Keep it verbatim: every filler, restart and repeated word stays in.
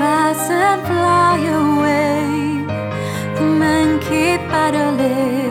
pass and fly away. The men keep idling.